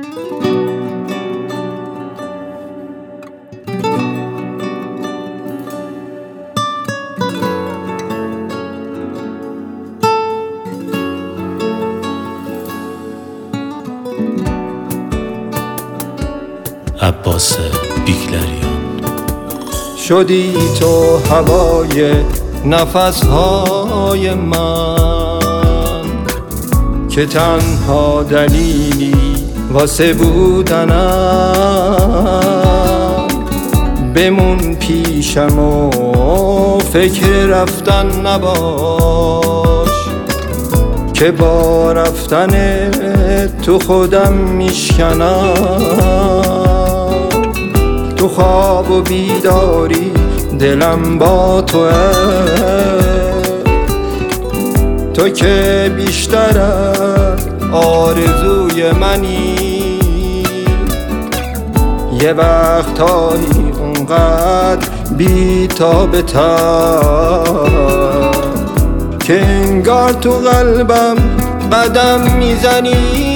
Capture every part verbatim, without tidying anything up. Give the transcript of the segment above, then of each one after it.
عباس بیکلریان. شدی تو هوای نفسهای من که تنها دلیلی واسه بودنم. بمون پیشم و فکر رفتن نباش که با رفتن تو خودم میشکنم. تو خواب و بیداری دلم با توه، تو که بیشتر از آرزوی منی. یه وقتایی اونقدر بی تاب تر که انگار تو قلبم قدم میزنی.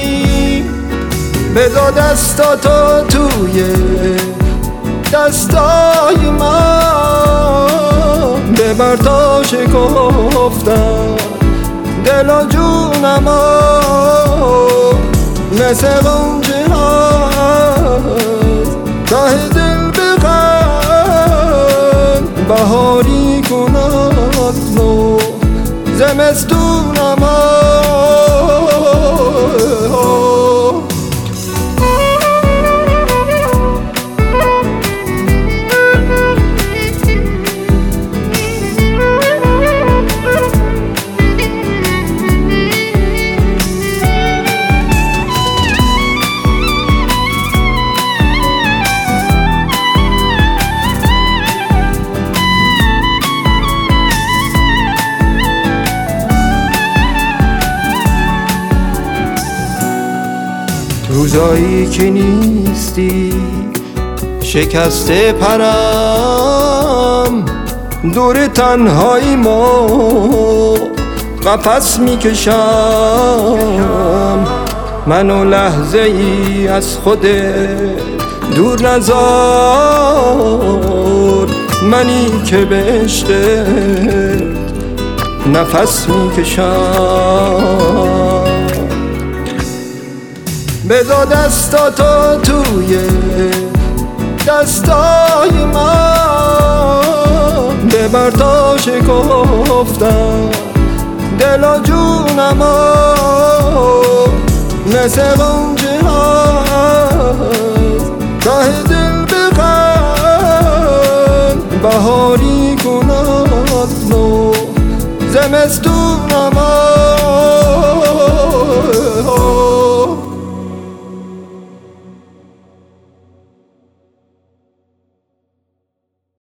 بذار دستاتو توی دستای من، ببر تا شکفتم دل و جونمو. مثل غنچه هست ته دل بخند، بهاری کند نو زمستونمو. روزایی که نیستی شکسته پرم، دور تنهایی ما قفس میکشم. منو لحظه ای از خودت دور نذار، منی که به عشقت نفس میکشم. بذار دستاتو توی دستای من، ببر تا شکفتم دل و جونمو. مثل غنچه هست ته دل بخند، بهاری کند نو زمستونمو.